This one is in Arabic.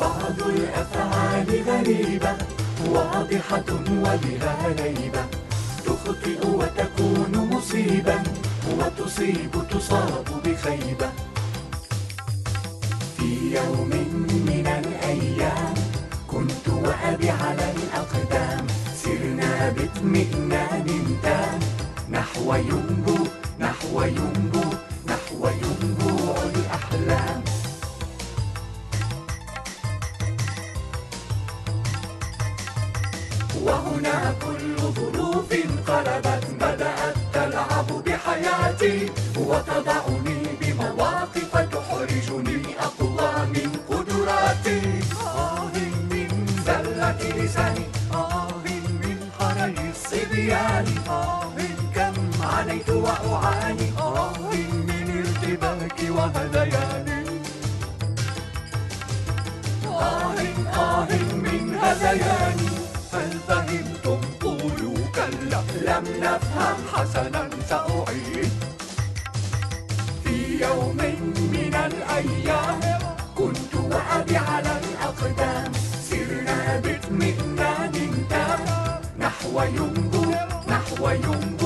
بعض الأفعال غريبة واضحة وبها ريبة، تخطئ وتكون مصيبا، تصاب بخيبة. في يوم من الأيام كنت وأبي على الأقدام، سرنا باطمئنان تام نحو ينبوع الأحلام. وهنا كل ظروف انقلبت، بدأت تلعب بحياتي وتضعني بمواقف تحرجني أقوى من قدراتي. من زلة لساني، من حرج الصبيان، كم عانيت وأعاني، من ارتباك وهذيان. من هذياني. هل فهمتم؟ قولوا كلا. لم نفهم؟ حسنا سأعيد. في يوم من الأيام كنت وأبي على الأقدام، سرنا باطمئنان تام نحو ينبوع